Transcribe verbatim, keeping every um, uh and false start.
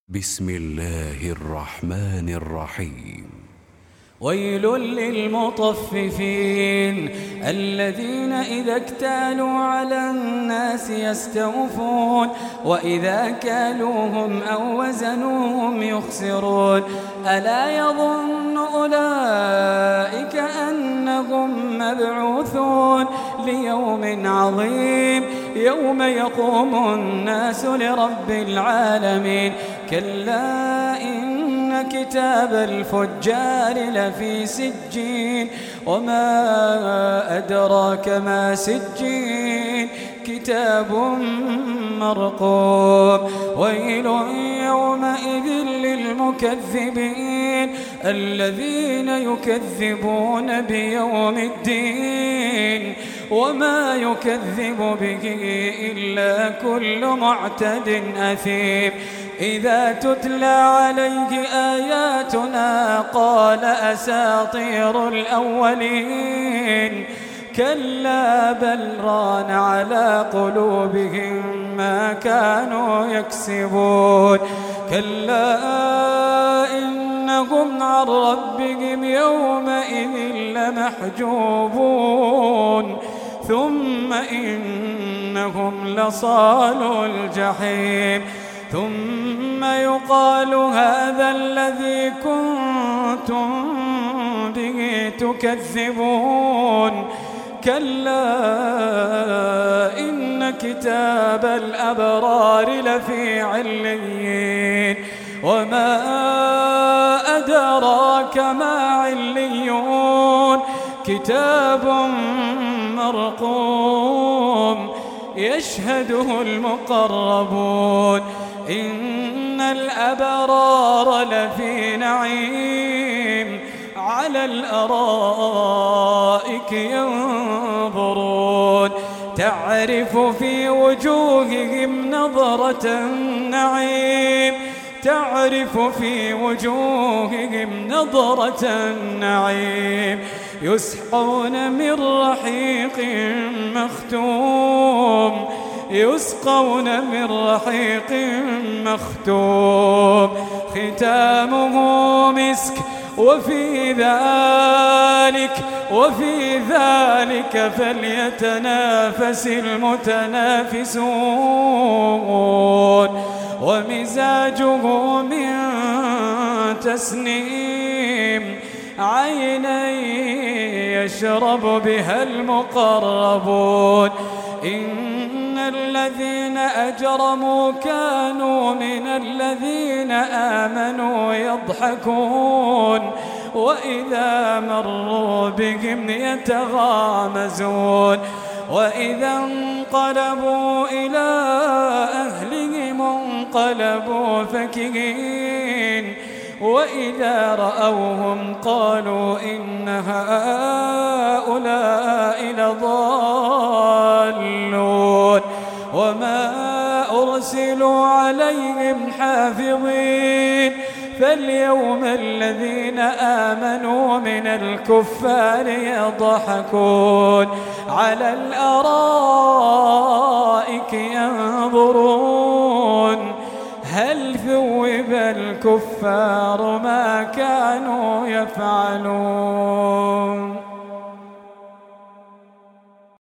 بسم الله الرحمن الرحيم. ويل للمطففين الذين إذا اكتالوا على الناس يستوفون وإذا كالوهم أو وزنوهم يخسرون. ألا يظن أولئك أنهم مبعوثون ليوم عظيم يوم يقوم الناس لرب العالمين. كلا إن كتاب الفجار لفي سجين وما أدراك ما سجين كتاب مرقوم. ويل يومئذ للمكذبين الذين يكذبون بيوم الدين وما يكذب به إلا كل معتد أثيم. إذا تتلى عليه آياتنا قال أساطير الأولين كلا بل ران على قلوبهم ما كانوا يكسبون. كلا إنهم عن ربهم يومئذ لمحجوبون ثم إنهم لصالو الجحيم. ثم يقال هذا الذي كنتم به تكذبون. كلا إن كتاب الأبرار لفي عليين وما أدراك ما عليون كتاب مرقوم يشهده المقربون. إن الأبرار لفي نعيم على الأرائك ينظرون تعرف في وجوههم نظرة النعيم تعرف في وجوههم نظرة النعيم. يسقون من رحيق مختوم يسقون من رحيق مختوم ختامه مسك وفي ذلك وفي ذلك فليتنافس المتنافسون. ومزاجه من تسنيم عينا يشرب بها المقربون. إن الذين أجرموا كانوا من الذين آمنوا يضحكون وإذا مروا بهم يتغامزون. وإذا انقلبوا إلى أهلهم انقلبوا فكهين وإذا رأوهم قالوا إن هؤلاء لضالون. وما أرسلوا عليهم حافظين فاليوم الذين آمنوا من الكفار يضحكون على الأرائك ينظرون هل ثوب الكفار ما كانوا يفعلون.